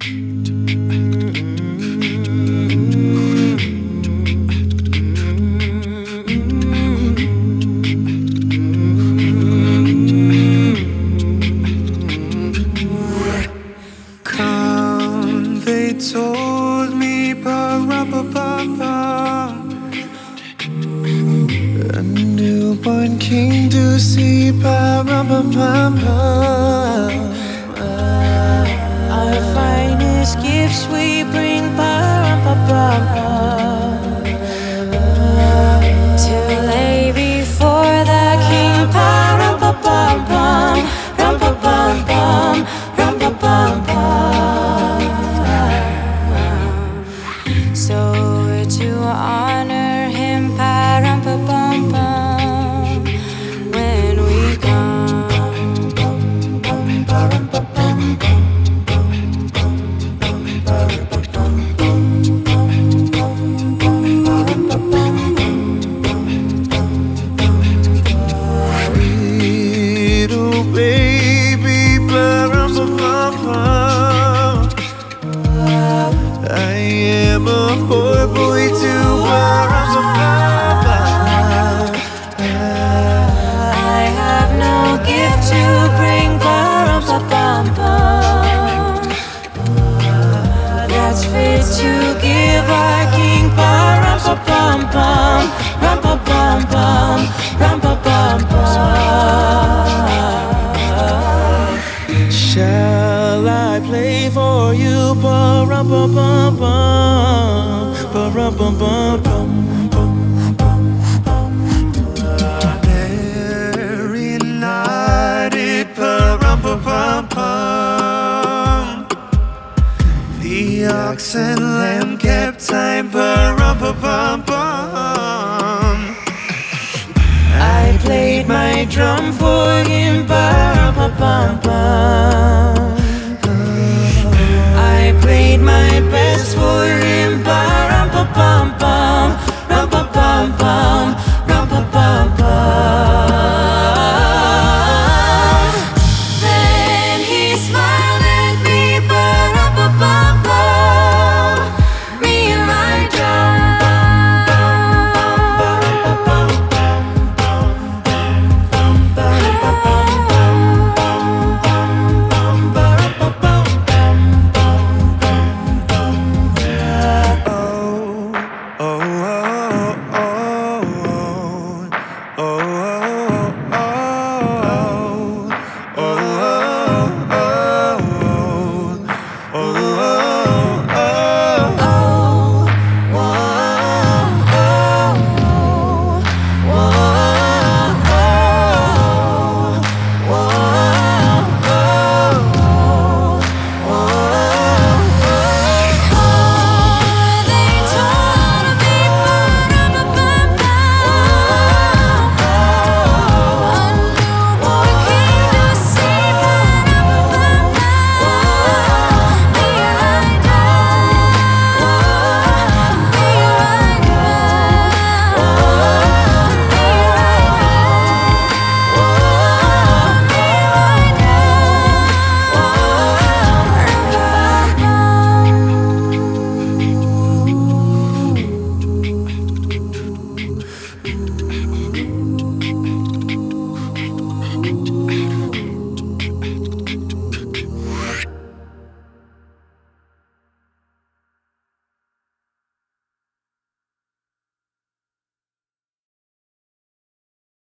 They told me ba-rum-ba-bum-bum, a newborn king to see ba-rum-ba-bum-bum. Our finest gifts we bring ba-rum-ba-bum-bum, to lay before the king ba-rum-ba-bum-bum, rum-ba-bum-bum, rum-ba-bum-bum. So to honor him, pa-rum-pa-bum-bum, when we come. Little baby, ba-rum-ba-bum-bum, I am a poor boy too, ba-rum-ba-bum-bum. I have no gift to bring, ba-rum-pa-bum-bum, that's fit to give our king, ba-rum-pa-bum-bum, rum-pa-bum-bum, rum-pa-bum-bum. Shall I play for you, ba-rum-ba-bum-bum, ba-rum-ba-bum-bum? Mary nodded, ba-rum-ba-bum-bum. The ox and lamb kept time, ba-rum-ba-bum-bum. I played my drum for him, ba-rum-pa-bum-bum. I played my best for him.